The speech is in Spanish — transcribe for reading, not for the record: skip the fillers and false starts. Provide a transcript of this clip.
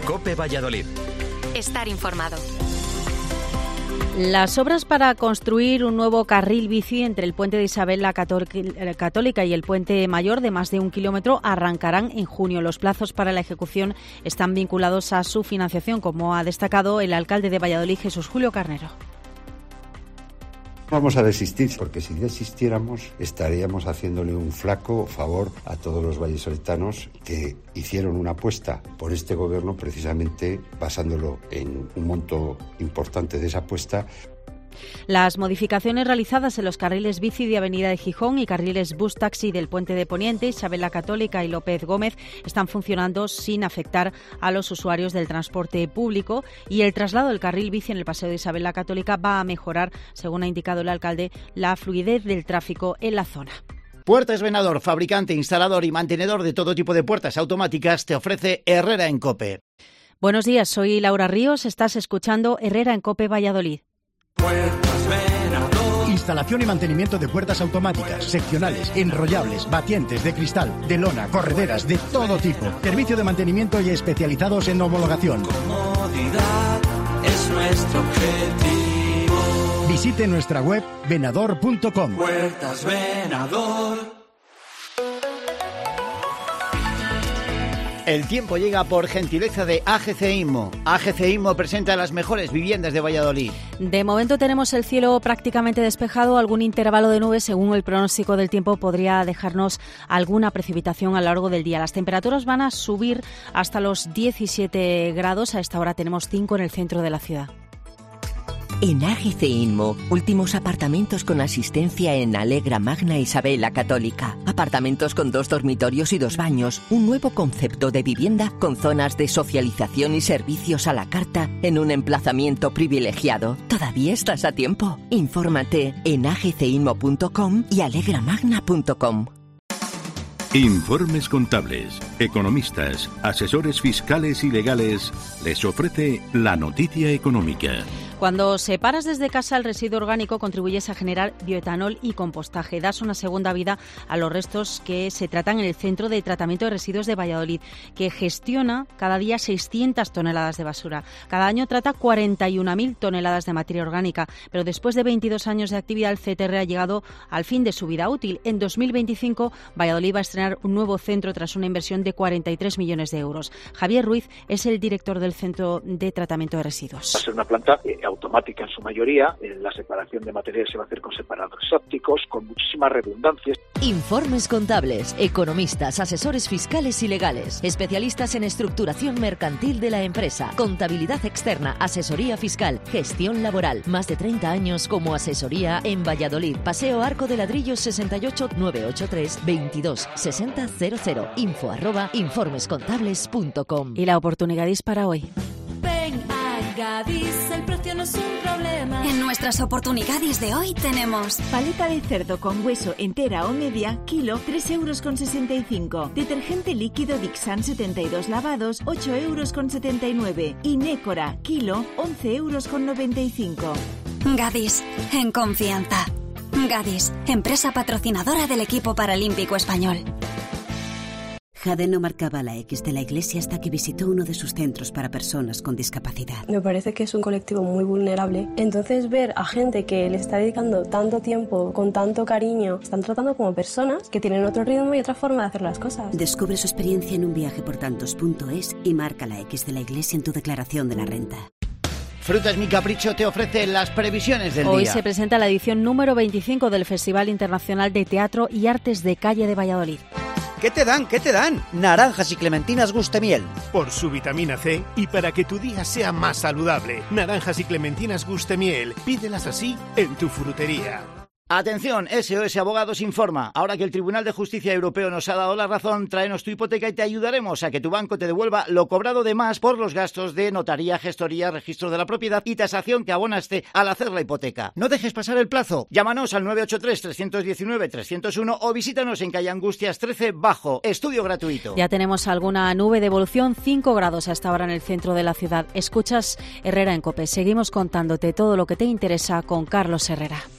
COPE Valladolid. Estar informado. Las obras para construir un nuevo carril bici entre el puente de Isabel la Católica y el puente mayor de más de 1 kilómetro arrancarán en junio. Los plazos para la ejecución están vinculados a su financiación, como ha destacado el alcalde de Valladolid, Jesús Julio Carnero. Vamos a desistir, porque si desistiéramos estaríamos haciéndole un flaco favor a todos los vallisoletanos que hicieron una apuesta por este gobierno precisamente basándolo en un monto importante de esa apuesta. Las modificaciones realizadas en los carriles bici de Avenida de Gijón y carriles bus taxi del Puente de Poniente, Isabel la Católica y López Gómez están funcionando sin afectar a los usuarios del transporte público, y el traslado del carril bici en el Paseo de Isabel la Católica va a mejorar, según ha indicado el alcalde, la fluidez del tráfico en la zona. Puertas Venador, fabricante, instalador y mantenedor de todo tipo de puertas automáticas, te ofrece Herrera en COPE. Buenos días, soy Laura Ríos, estás escuchando Herrera en COPE Valladolid. Puertas Venador. Instalación y mantenimiento de puertas automáticas, seccionales, enrollables, batientes, de cristal, de lona, correderas, de todo tipo. Servicio de mantenimiento y especializados en homologación. Comodidad es nuestro objetivo. Visite nuestra web venador.com. Puertas Venador. El tiempo llega por gentileza de AGC Inmo. AGC Inmo presenta las mejores viviendas de Valladolid. De momento tenemos el cielo prácticamente despejado. Algún intervalo de nubes, según el pronóstico del tiempo, podría dejarnos alguna precipitación a lo largo del día. Las temperaturas van a subir hasta los 17 grados. A esta hora tenemos 5 en el centro de la ciudad. En AGC Inmo, últimos apartamentos con asistencia en Alegra Magna Isabel la Católica. Apartamentos con 2 dormitorios y 2 baños. Un nuevo concepto de vivienda con zonas de socialización y servicios a la carta en un emplazamiento privilegiado. Todavía estás a tiempo. Infórmate en agcinmo.com y alegramagna.com. Informes Contables, economistas, asesores fiscales y legales les ofrece la noticia económica. Cuando separas desde casa el residuo orgánico, contribuyes a generar bioetanol y compostaje. Das una segunda vida a los restos que se tratan en el Centro de Tratamiento de Residuos de Valladolid, que gestiona cada día 600 toneladas de basura. Cada año trata 41.000 toneladas de materia orgánica, pero después de 22 años de actividad, el CTR ha llegado al fin de su vida útil. En 2025, Valladolid va a estrenar un nuevo centro tras una inversión de 43 millones de euros. Javier Ruiz es el director del Centro de Tratamiento de Residuos. Va a ser una planta automática en su mayoría. La separación de materiales se va a hacer con separadores ópticos, con muchísimas redundancias. Informes Contables, economistas, asesores fiscales y legales, especialistas en estructuración mercantil de la empresa, contabilidad externa, asesoría fiscal, gestión laboral. Más de 30 años como asesoría en Valladolid. Paseo Arco de Ladrillos 68 983 22 60 00. info@informescontables.com. Y la oportunidad es para hoy. Ven a Gadis, el precio no es un problema. En nuestras oportunidades de hoy tenemos paleta de cerdo con hueso entera o media, kilo, 3,65 €. Detergente líquido Dixan 72 lavados, 8,79 €. Y Nécora, kilo, 11,95 €. Gadis, en confianza. Gadis, empresa patrocinadora del equipo paralímpico español. Jade no marcaba la X de la Iglesia hasta que visitó uno de sus centros para personas con discapacidad. Me parece que es un colectivo muy vulnerable. Entonces ver a gente que les está dedicando tanto tiempo, con tanto cariño, están tratando como personas que tienen otro ritmo y otra forma de hacer las cosas. Descubre su experiencia en unviajeportantos.es y marca la X de la Iglesia en tu declaración de la renta. Frutas Mi Capricho te ofrece las previsiones del Hoy día. se presenta la edición número 25 del Festival Internacional de Teatro y Artes de Calle de Valladolid. ¿Qué te dan? ¿Qué te dan? Naranjas y clementinas Gustemiel. Por su vitamina C y para que tu día sea más saludable. Naranjas y clementinas Gustemiel. Pídelas así en tu frutería. Atención, SOS Abogados informa. Ahora que el Tribunal de Justicia Europeo nos ha dado la razón, tráenos tu hipoteca y te ayudaremos a que tu banco te devuelva lo cobrado de más por los gastos de notaría, gestoría, registro de la propiedad y tasación que abonaste al hacer la hipoteca. No dejes pasar el plazo. Llámanos al 983-319-301 o visítanos en calle Angustias 13 Bajo. Estudio gratuito. Ya tenemos alguna nube de evolución, 5 grados hasta ahora en el centro de la ciudad. Escuchas Herrera en COPE. Seguimos contándote todo lo que te interesa con Carlos Herrera.